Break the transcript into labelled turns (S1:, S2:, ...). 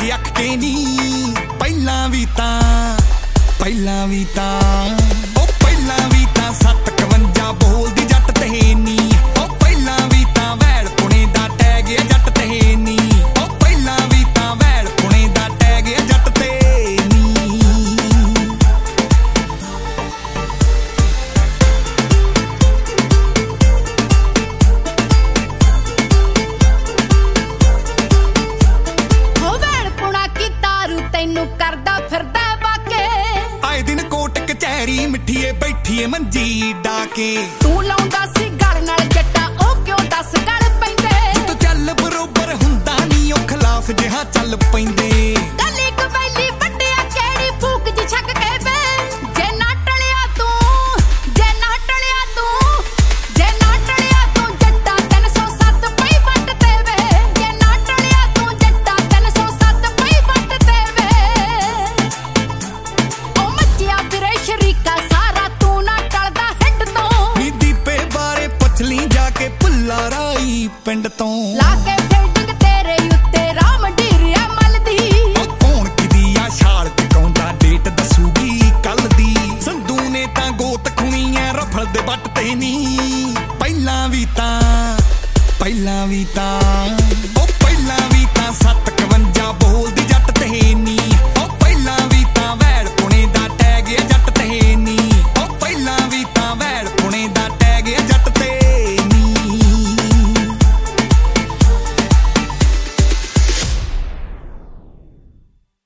S1: ਅੱਖ ਕੇ ਨੀ ਪਹਿਲਾਂ ਵੀ ਤਾਂ ਉਹ ਪਹਿਲਾਂ ਵੀ ਤਾਂ 751 ਬੋਲਦੀ ਜੱਟ ਤੇ ਨੀ ਉਹ ਪਹਿਲਾਂ ਵੀ ਤਾਂ ਵੈਲ ਪੁਣੇ ਦਾ ਟੈਗ ਜੱਟ ਤੇ ਨੀ ਉਹ ਪਹਿਲਾਂ ਵੀ ਤਾਂ ਵੈਲ ਪੁਣੇ ਦਾ ਟੈਗ ਜੱਟ ਤੇ ਨੀ
S2: ਹੋ ਵੈਲ ਪੁਣਾ ਕੀ ਤਾਰੂ ਤੈਨੂੰ ਕਰਦਾ ਫਿਰਦਾ
S1: ਦਿਨ ਕੋਟ ਕਚਹਿਰੀ ਮਿੱਠੀਏ ਬੈਠੀਏ ਮੰਜੀ ਡਾਕੇ
S2: ਤੂੰ ਲਾਉਂਦਾ ਸੀ ਗਲ ਨਾਲ ਜੱਟਾ ਉਹ ਕਿਉਂ ਦੱਸ ਗਲ ਪੈਂਦੇ
S1: ਤੂੰ ਚੱਲ ਬਰੋਬਰ ਹੁੰਦਾ ਨੀ ਉਹ ਖਿਲਾਫ ਜਿਹਾ ਚੱਲ ਪੈਂਦੇ
S2: ਗਲੀ ਕਬੈਲੀ ਵੱਡਿਆ ਕਿਹੜੀ ਫੂਕ ਜੀ ਛੱਕ ਕੇ ਵੇ ਜੇ ਨਾ ਟਲਿਆ ਤੂੰ ਜੱਟਾ 307 ਪਈ ਵੱਟ ਤੇ ਵੇ ਜੇ ਨਾ ਟਲਿਆ ਤੂੰ ਜੱਟਾ 307 ਪਈ ਵੱਟ ਤੇ ਵੇ ਉਹ ਮੱਚਿਆ ਫਿਰੇ ਸ਼ਰੀਕਾ ਸਾਰਾ ਤੂੰ ਨਾ ਟਲਦਾ ਹਿੱਡ ਤੋਂ
S1: ਨੀ ਦੀਪੇ ਬਾਰੇ ਪੁੱਛ ਲਈ ਜਾ ਕੇ ਭੁੱਲਾ ਰਾਈ ਪਿੰਡ ਤੋਂ
S2: ਲਾ ਕੇ ਫਿਲਡਿੰਗ ਤੇਰੇ ਉੱਤੇ ਰਾਮ ਢੀਰਿਆ ਮਲਦੀ
S1: ਉਹ ਕੌਣ ਕਿਦੀ ਆ ਛਾਲ ਟਿਕਾਉਂਦਾ ਡੇਟ ਦੱਸੂਗੀ ਕੱਲ ਦੀ ਸੰਧੂ ਨੇ ਤਾਂ ਗੋਤ ਖੁਣੀਆਂ ਰਫਲ ਦੇ ਵੱਟ ਤੇ ਨੀ ਪਹਿਲਾਂ ਵੀ ਤਾਂ ਉਹ ਪਹਿਲਾਂ ਵੀ ਤਾਂ 751 ਬੋਲਦੀ ਜੱਟ ਤੇ ਨੀ